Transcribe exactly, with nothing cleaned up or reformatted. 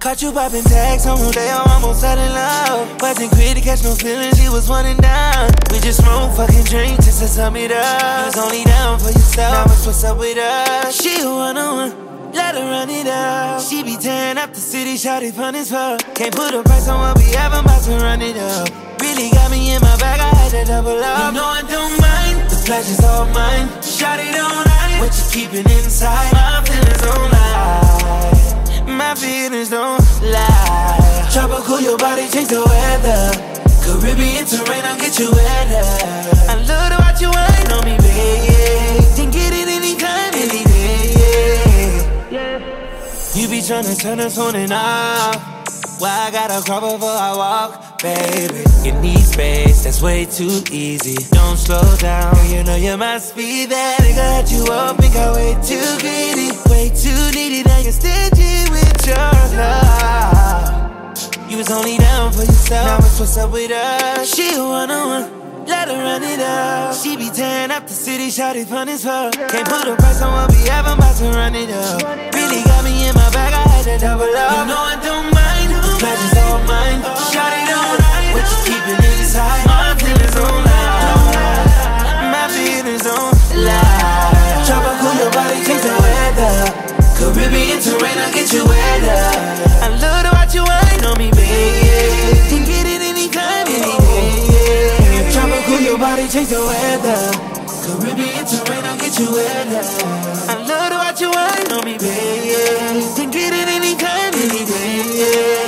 Caught you popping tags on one day, I almost fell in love. Wasn't quick to catch no feelings, he was one and down. We just smoke, fucking drink, just to sum it up. You was only down for yourself, now it's what's up with us. She a one-on-one, let her run it up. She be tearing up the city, shawty fun as fuck. Can't put a price on what we have, I'm about to run it up. Really got me in my bag, I had to double up. You know I don't mind, the pleasure's all mine. Shawty don't lie, what you keeping inside. My feelings don't lie, my feelings don't lie. Tropical, your body change the weather. Caribbean terrain, I'll get you wetter. I love to watch you wine on me, babe. Can get it anytime, any day. Yeah. You be tryna turn this on and off. Why I gotta crawl before I walk, baby? You need space, that's way too easy. Don't slow down, you know you must be that nigga that you up and got way too greedy. Way too needy, now you're stingy with your love. You was only down for yourself, now it's what's up with us. She a one-on-one, let her run it up. She be tearing up the city, shawty fun as fuck. Can't put a price on what we have, I'm about to run it up. Really got me in my bag, I had to double up. You know I don't mind, the pleasure's all mine. Shawty don't lie, what you keeping inside. My feelings don't lie, my feelings don't lie. Tropical, your body change the weather. Caribbean terrain, I'll get you wetter. I love to watch you wine on me, babe. Can get it anytime, any day. Tropical, your body change the weather. Caribbean terrain, I'll get you wetter. I love to watch you wine on me, babe. Can get it anytime, any day.